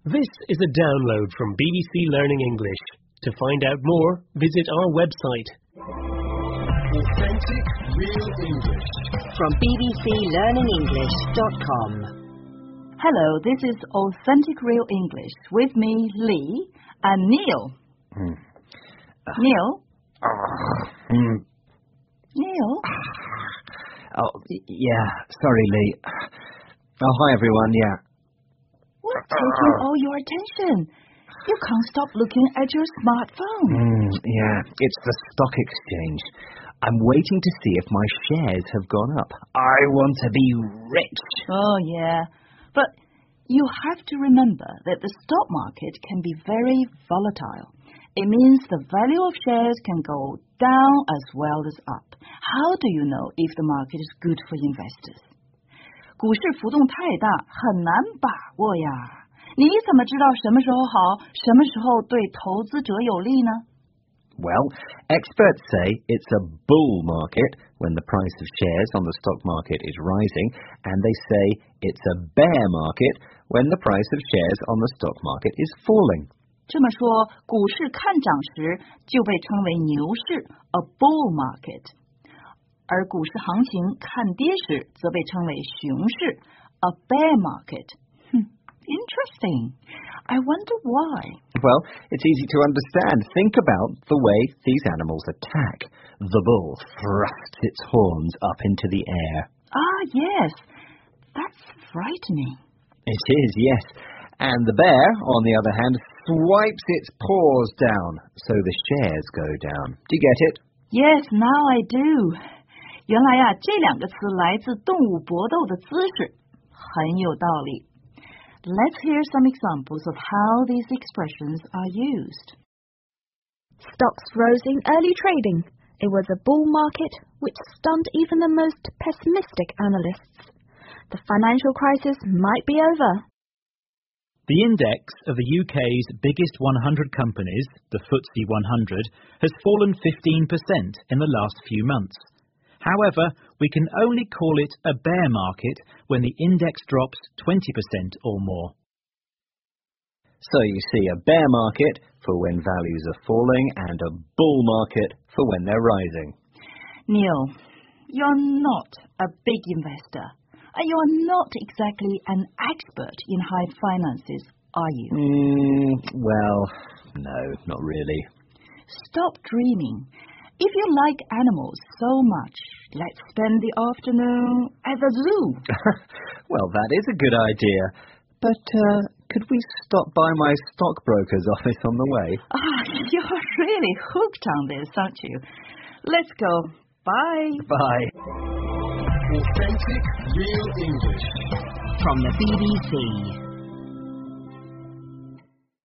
This is a download from BBC Learning English. To find out more, visit our website. Authentic Real English from bbclearningenglish.com. Hello, this is Authentic Real English with me, Lee, and Neil. Neil? Neil? Oh, yeah. Sorry, Lee. Oh, hi, everyone. Yeah. What's taking all your attention? You can't stop looking at your smartphone. Yeah, it's the stock exchange. I'm waiting to see if my shares have gone up. I want to be rich. Oh, yeah. But you have to remember that the stock market can be very volatile. It means the value of shares can go down as well as up. How do you know if the market is good for investors? 股市浮动太大，很难把握呀。你怎么知道什么时候好，什么时候对投资者有利呢？ Well, experts say it's a bull market when the price of shares on the stock market is rising, and they say it's a bear market when the price of shares on the stock market is falling. 这么说，股市看涨时就被称为牛市 ，a bull market， 而股市行情看跌时则被称为熊市 ，a bear market。Interesting. I wonder why. Well, it's easy to understand. Think about the way these animals attack. The bull thrusts its horns up into the air. Ah, yes. That's frightening. It is, yes. And the bear, on the other hand, swipes its paws down, so the shares go down. Do you get it? Yes, now I do. 原来呀，这两个词来自动物搏斗的姿势，很有道理。Let's hear some examples of how these expressions are used. Stocks rose in early trading. It was a bull market which stunned even the most pessimistic analysts. The financial crisis might be over. The index of the UK's biggest 100 companies, the FTSE 100, has fallen 15% in the last few months. However, we can only call it a bear market when the index drops 20% or more. So you see a bear market for when values are falling and a bull market for when they're rising. Neil, you're not a big investor. You're not exactly an expert in high finances, are you? Well, no, not really. Stop dreaming. If you like animals so much, let's spend the afternoon at the zoo. Well, that is a good idea. But could we stop by my stockbroker's office on the way? You're really hooked on this, aren't you? Let's go. Bye. Bye. Authentic Real English from the BBC.